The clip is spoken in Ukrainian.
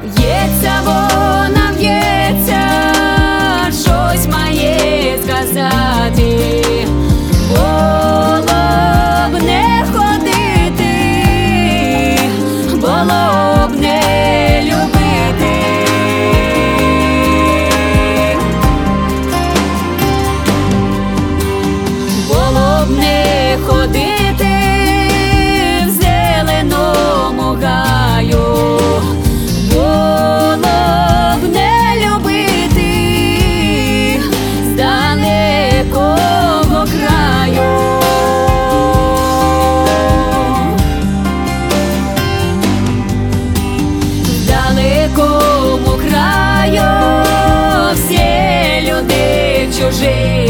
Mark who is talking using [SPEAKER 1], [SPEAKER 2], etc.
[SPEAKER 1] В'ється вона, в'ється, щось має сказати. Було б не ходити, було б не любити. Було б не ходити в зеленому гаю, було б не любити з далекого краю. В далекому краю всі люди чужі.